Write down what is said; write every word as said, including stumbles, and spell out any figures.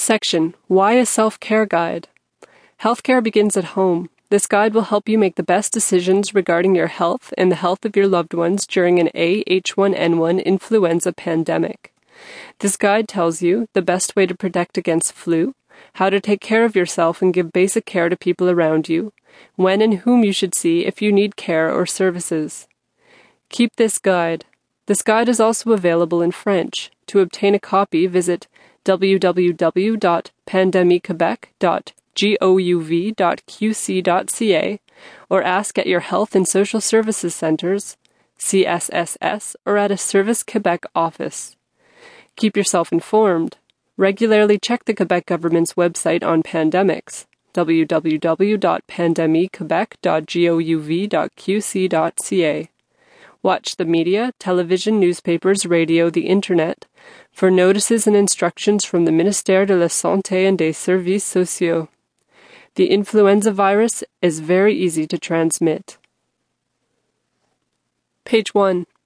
Section, Why a Self-Care Guide? Healthcare begins at home. This guide will help you make the best decisions regarding your health and the health of your loved ones during an A H one N one influenza pandemic. This guide tells you the best way to protect against flu, how to take care of yourself and give basic care to people around you, when and whom you should see if you need care or services. Keep this guide. This guide is also available in French. To obtain a copy, visit w w w dot pandemic quebec dot gouv dot q c dot c a or ask at your Health and Social Services Centres, C S S S, or at a Service Quebec office. Keep yourself informed. Regularly check the Quebec government's website on pandemics, w w w dot pandemic quebec dot gouv dot q c dot c a. Watch the media, television, newspapers, radio, the internet for notices and instructions from the Ministère de la Santé and des Services Sociaux. The influenza virus is very easy to transmit. Page one.